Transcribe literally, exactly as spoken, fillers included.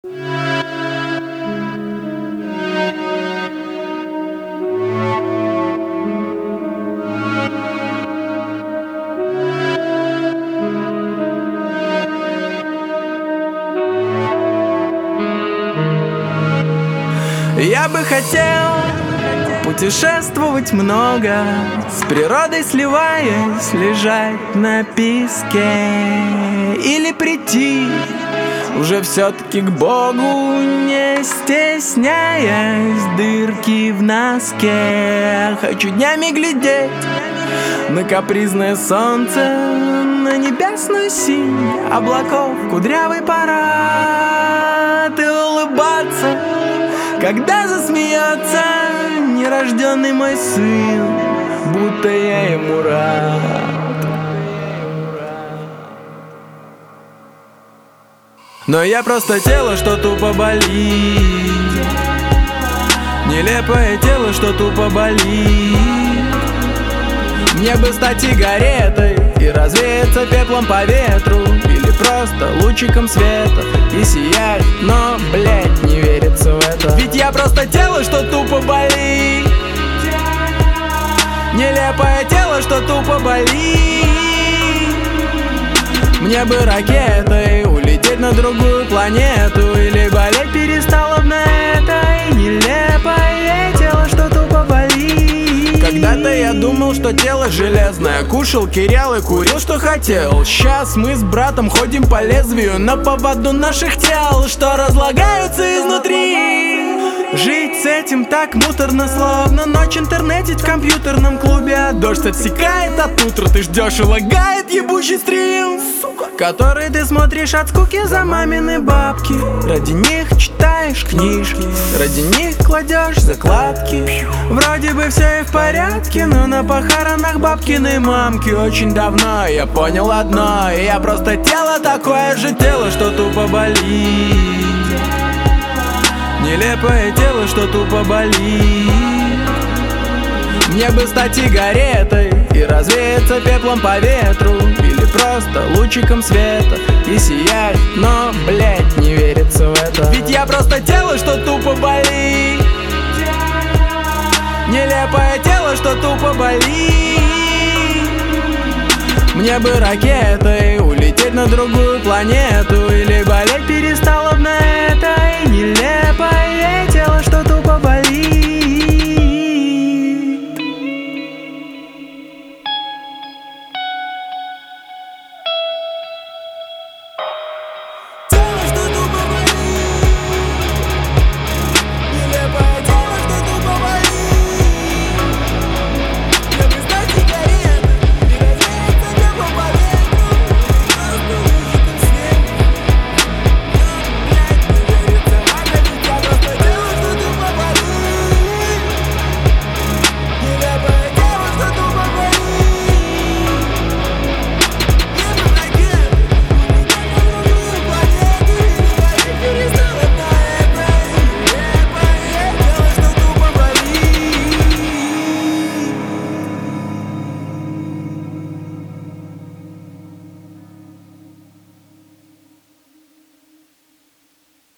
Я бы хотел путешествовать много, с природой сливаясь, лежать на песке. Или прийти уже все-таки к Богу, не стесняясь дырки в носке. Хочу днями глядеть на капризное солнце, на небесную синь облаков, кудрявый парад, и улыбаться, когда засмеется нерожденный мой сын, будто я ему рад. Но я просто тело, что тупо болит, нелепое тело, что тупо болит. Мне бы стать сигаретой и развеяться пеплом по ветру, или просто лучиком света и сиять, но, блять, не верится в это. Ведь я просто тело, что тупо болит, нелепое тело, что тупо болит. Мне бы ракетой улететь на другую планету, или болеть перестало бы на этой нелепое тело, что тупо болит. Когда-то я думал, что тело железное, кушал кирял и курил, что хотел. Сейчас мы с братом ходим по лезвию на поводу наших тел, что разлагаются изнутри. Жить с этим так муторно, словно ночь интернетить в компьютерном клубе, а дождь отсекает от утра, ты ждешь и лагает ебучий стрим, сука, который ты смотришь от скуки за мамины бабки. Ради них читаешь книжки, ради них кладешь закладки. Вроде бы все и в порядке, но на похоронах бабкиной мамки очень давно я понял одно: я просто тело, такое же тело, что тупо болит. Нелепое тело, что тупо болит. Мне бы стать сигаретой и развеяться пеплом по ветру, или просто лучиком света и сиять, но, блять, не верится в это. Ведь я просто тело, что тупо болит, нелепое тело, что тупо болит. Мне бы ракетой улететь на другую планету, или болеть перестал